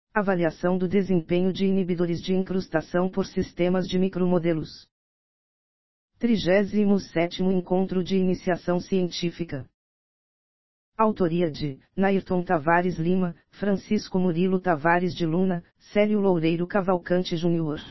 Avaliação do desempenho de inibidores de incrustação por sistemas de micromodelos. 37º Encontro de Iniciação Científica. Autoria de Nairton Tavares Lima, Francisco Murilo Tavares de Luna, Célio Loureiro Cavalcante Júnior.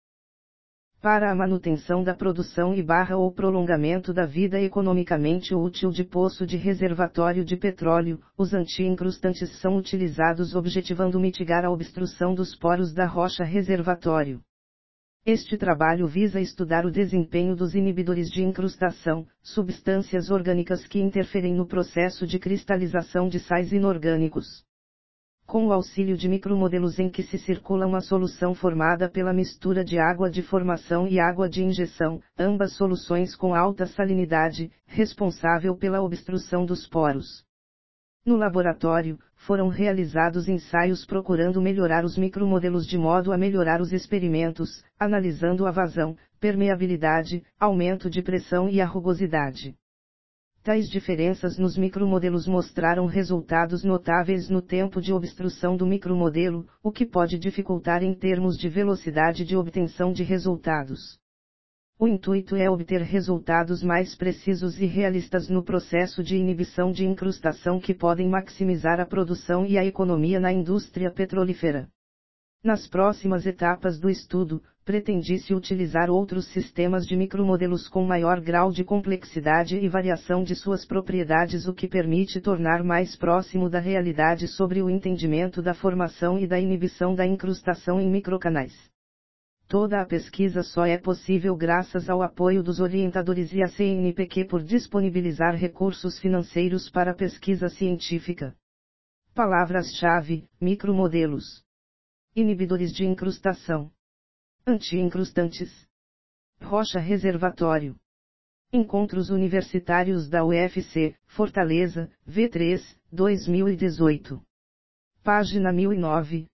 Para a manutenção da produção ou prolongamento da vida economicamente útil de poço de reservatório de petróleo, os anti-incrustantes são utilizados objetivando mitigar a obstrução dos poros da rocha reservatório. Este trabalho visa estudar o desempenho dos inibidores de incrustação, substâncias orgânicas que interferem no processo de cristalização de sais inorgânicos. Com o auxílio de micromodelos em que se circula uma solução formada pela mistura de água de formação e água de injeção, ambas soluções com alta salinidade, responsável pela obstrução dos poros. No laboratório, foram realizados ensaios procurando melhorar os micromodelos de modo a melhorar os experimentos, analisando a vazão, permeabilidade, aumento de pressão e a rugosidade. Tais diferenças nos micromodelos mostraram resultados notáveis no tempo de obstrução do micromodelo, o que pode dificultar em termos de velocidade de obtenção de resultados. O intuito é obter resultados mais precisos e realistas no processo de inibição de incrustação que podem maximizar a produção e a economia na indústria petrolífera. Nas próximas etapas do estudo, pretendia-se utilizar outros sistemas de micromodelos com maior grau de complexidade e variação de suas propriedades, o que permite tornar mais próximo da realidade sobre o entendimento da formação e da inibição da incrustação em microcanais. Toda a pesquisa só é possível graças ao apoio dos orientadores e à CNPq por disponibilizar recursos financeiros para a pesquisa científica. Palavras-chave: micromodelos, inibidores de incrustação, anti-incrustantes, rocha reservatório. Encontros Universitários da UFC, Fortaleza, V3, 2018. Página 1009.